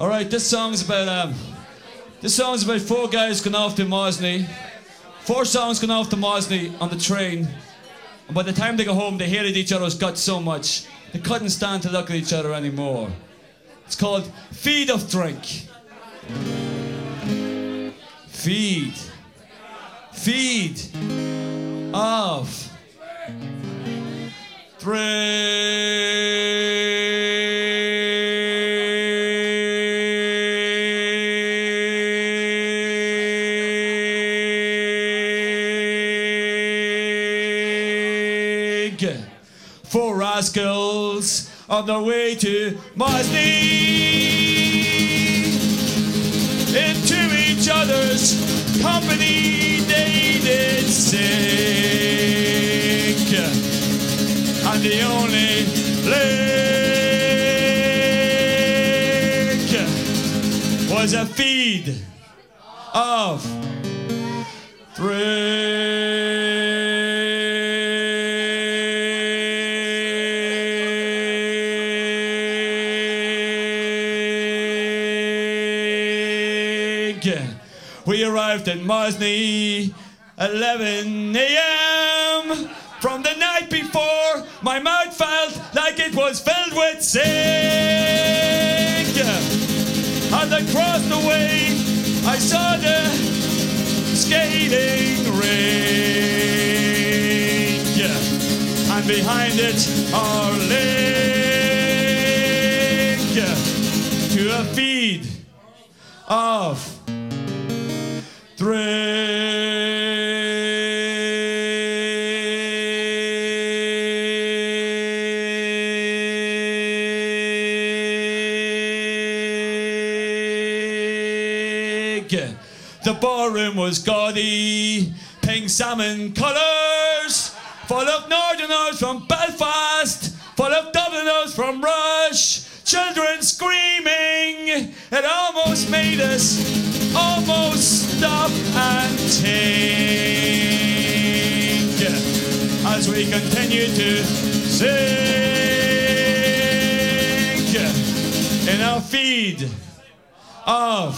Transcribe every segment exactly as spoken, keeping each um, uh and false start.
All right, this song's about um, this song's about four guys going off to Mosney. Four songs going off to Mosney on the train, and by the time they go home, they hated each other's guts so much they couldn't stand to look at each other anymore. It's called Feed of Drink. Feed, feed of drink. Four rascals on their way to Mosney, into each other's company they did sink, and the only link was a feed of drink. We arrived in Mosney eleven a m From the night before, my mouth felt like it was filled with zinc. As I crossed the way, I saw the skating rink, and behind it our link to a feed of drink. The ballroom was gaudy, pink salmon colours, full of Northerners from Belfast, full of Dubliners from Rush, children screaming. It almost made us almost stop and think as we continue to sink in our feed of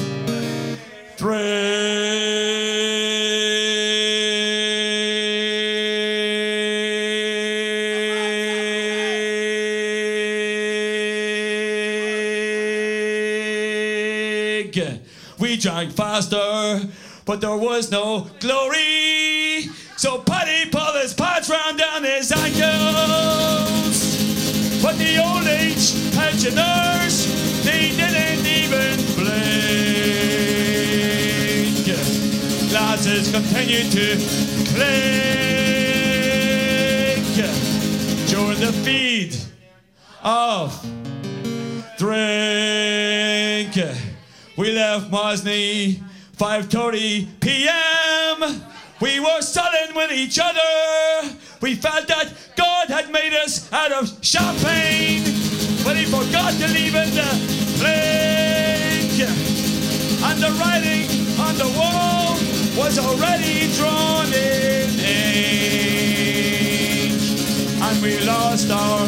drink. We drank faster, but there was no glory. So Paddy pulled his pants round down his ankles. But the old age pensioners, they didn't even blink. Glasses continued to clink during the feed of drink. We left Mosney five thirty p m We were sullen with each other. We felt that God had made us out of champagne, but he forgot to leave in the flake. And the writing on the wall was already drawn in ink, and we lost our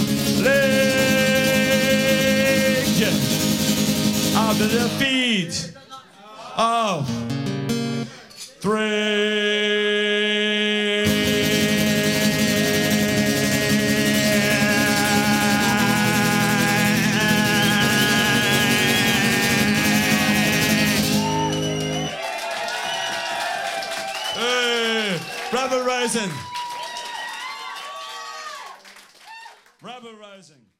link after the feed of drink. Hey, Rabble Rising. Rabble Rising.